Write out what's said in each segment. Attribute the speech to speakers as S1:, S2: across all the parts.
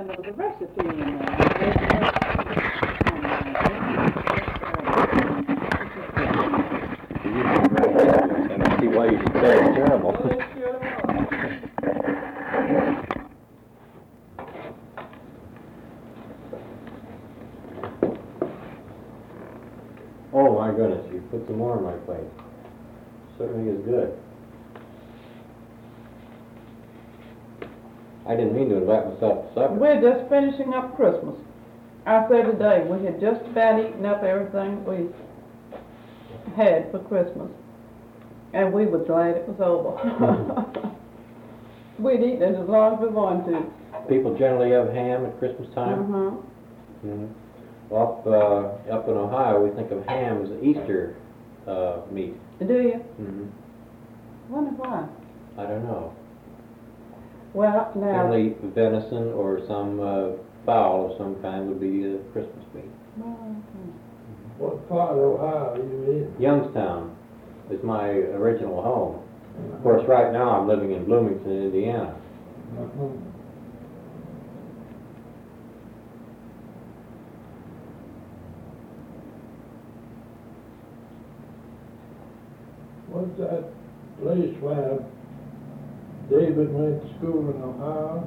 S1: and there was a recipe in there.
S2: I don't see why you should say it's terrible. Oh my goodness, you put some more on my plate. Certainly is good. I didn't mean to invite myself to supper.
S1: We're just finishing up Christmas. I said today, we had just about eaten up everything we had for Christmas. And we were glad it was over. We'd eaten it as long as we wanted to.
S2: People generally have ham at Christmas time.
S1: Mm-hmm.
S2: Mm-hmm. Well, up in Ohio, we think of ham as Easter meat.
S1: Do you?
S2: Mm-hmm.
S1: Wonder why.
S2: I don't know.
S1: Well, now...
S2: Generally, venison or some fowl of some kind would be Christmas meat.
S3: What part of Ohio are you in?
S2: Youngstown is my original home. Of course, right now I'm living in Bloomington, Indiana.
S3: What's that place where David went to school in Ohio?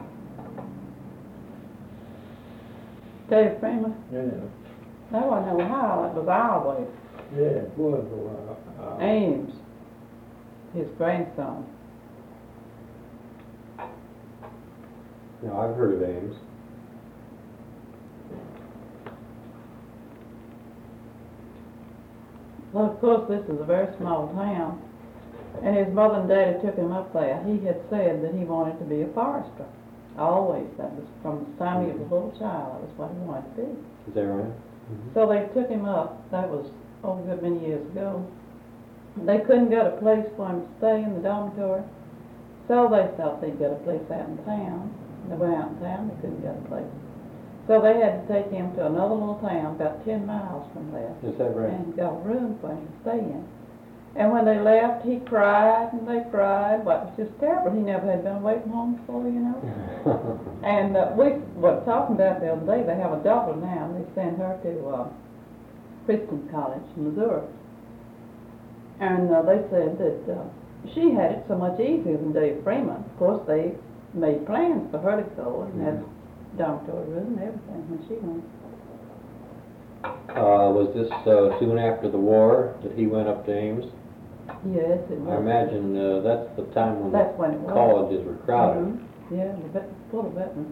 S1: Dave Freeman?
S3: Yeah.
S1: That wasn't Ohio, that was our way.
S3: Yeah, it was Ohio.
S1: Ames, his grandson.
S2: No, I've heard of Ames.
S1: Well, of course, this is a very small town, and his mother and daddy took him up there. He had said that he wanted to be a forester. Always. That was from the time he was a little child. That was what he wanted to be.
S2: Is that right?
S1: So they took him up. That was, a good many years ago. They couldn't get a place for him to stay in the dormitory, so they thought they'd get a place out in town. They went out in town, they couldn't get a place. So they had to take him to another little town about 10 miles from there.
S2: Is that right?
S1: And got a room for him to stay in. And when they left, he cried and they cried. Well, it was just terrible. He never had been away from home before, you know. And we were talking about the other day, they have a daughter now, and they send her to Princeton College in Missouri. And they said that she had it so much easier than Dave Freeman. Of course, they made plans for her to go and had a dormitory room and everything when she went.
S2: Was this soon after the war that he went up to Ames?
S1: Yes, it was.
S2: I imagine that's the time when
S1: That's when it was.
S2: colleges were crowded.
S1: Mm-hmm. Yeah, full of veterans.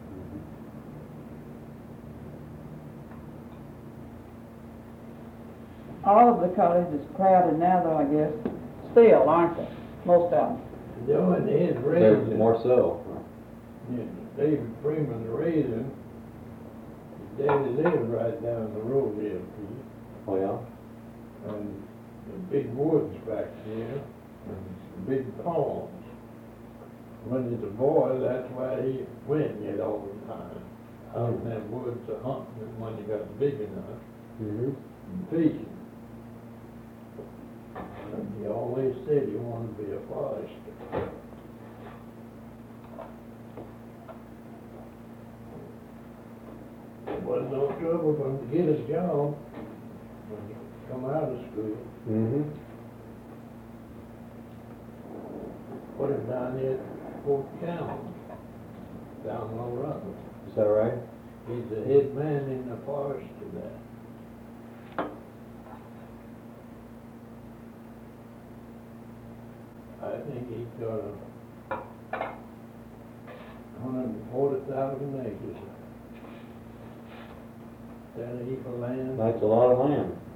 S1: All of the colleges crowded now, though, I guess. Still, aren't they? Most of them.
S3: Joe and his
S2: There's
S3: raising.
S2: more so.
S3: Yeah, David Freeman's raising. His daddy lived right down the road here, Pete.
S2: Oh yeah?
S3: And the big woods back there, and some big palms. When he's a boy, that's why he went it all the time. Out in that woods to hunting, and when he got big enough,
S2: Mm-hmm.
S3: and fishing. And he always said he wanted to be a forester. It wasn't no trouble for him to get his job when he come out of school.
S2: Mm-hmm.
S3: Put him down here at Fort Campbell, down Low Rutland.
S2: Is that right?
S3: He's the head man in the forest there. I think he's got 140,000 acres. That a heap of land?
S2: That's a lot of land.